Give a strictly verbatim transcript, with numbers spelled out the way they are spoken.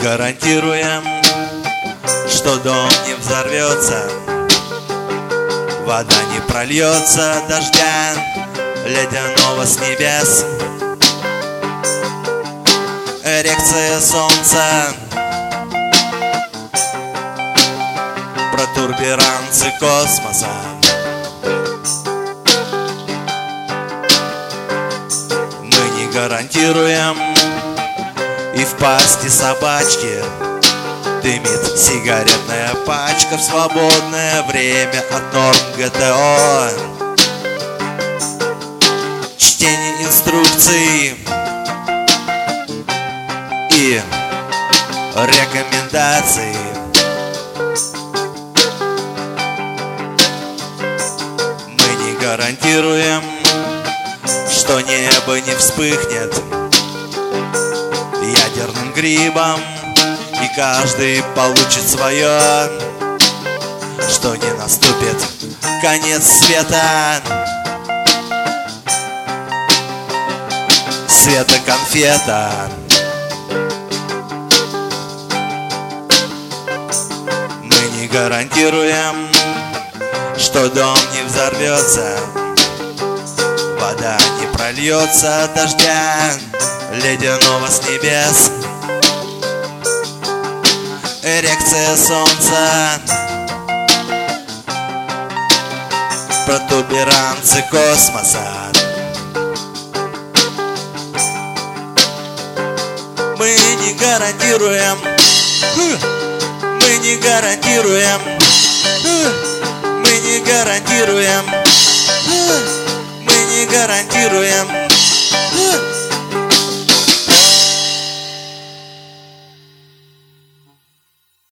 гарантируем, что дом не взорвется, вода не прольется дождя ледяного с небес. Эрекция солнца, протуберанцы космоса. Мы не гарантируем, и в пасти собачки дымит сигаретная пачка в свободное время от норм ГТО. Чтение инструкций и рекомендаций. Мы не гарантируем, что небо не вспыхнет ядерным грибом, и каждый получит свое, что не наступит конец света. Света конфета. Мы не гарантируем, что дом не взорвется, вода не прольется дождя ледяного с небес. Эрекция солнца, протуберанцы космоса. Мы не гарантируем, мы не гарантируем, мы не гарантируем, мы не гарантируем.